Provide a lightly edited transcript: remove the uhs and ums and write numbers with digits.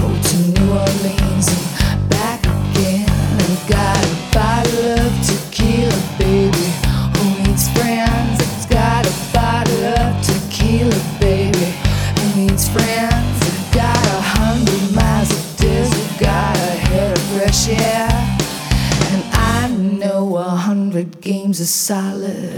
to New Orleans and back again. And got a bottle of tequila, baby. Who needs friends? It's got a bottle of tequila, baby. Who needs friends? It's got 100 miles of desert, got a head of fresh air, and I know 100 games of solid.